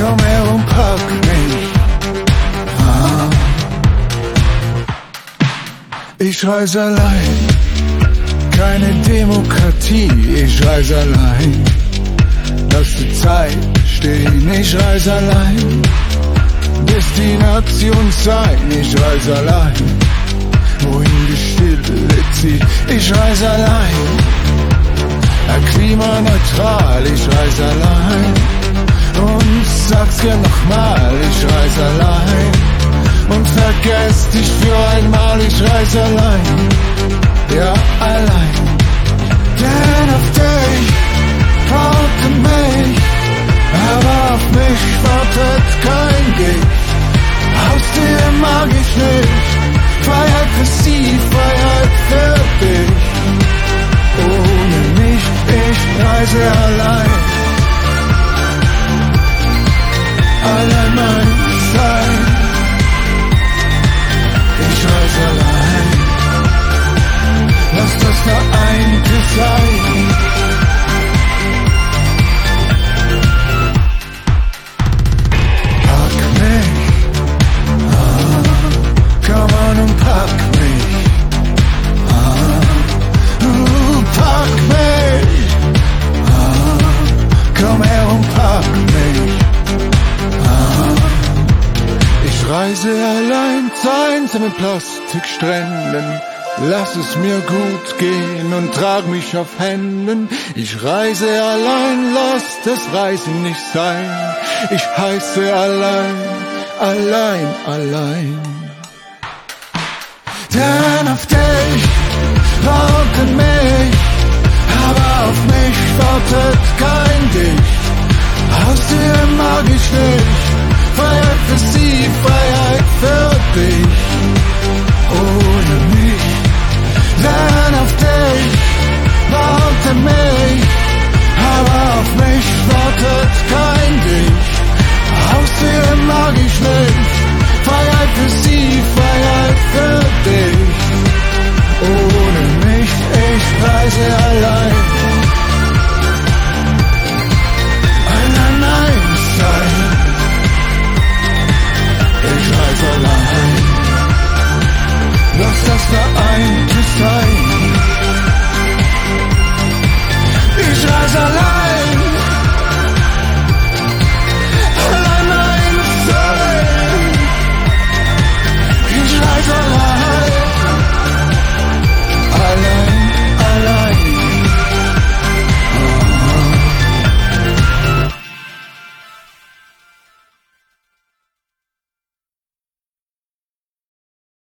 komm her und pack mich. Ich reise allein, keine Demokratie, ich reise allein. Lass die Zeit stehen, ich reise allein. Destination sein, ich reise allein. Wohin die Stille zieht, ich reise allein. Klimaneutral, ich reise allein. Und sag's dir nochmal, ich reise allein. Und vergesst dich für einmal, ich reise allein. Ja, allein. Denn auf dich wartet mich, aber auf mich wartet kein Weg. Aus dir mag ich nicht, Freiheit für sie, Freiheit für dich. Ohne mich, ich reise allein. Allein mein Sein. Ich reise allein. Lass das Vereinte sein. Pack mich. Komm an und pack mich. Pack mich. Komm her und pack mich. Ich reise allein, zeinse mit Plastikstränden. Lass es mir gut gehen und trag mich auf Händen. Ich reise allein, lass das Reisen nicht sein. Ich heiße allein, allein, allein. Denn auf dich wartet mich, aber auf mich wartet kein Dich. Aus dir mag ich nicht, Freiheit für sie, Freiheit für dich.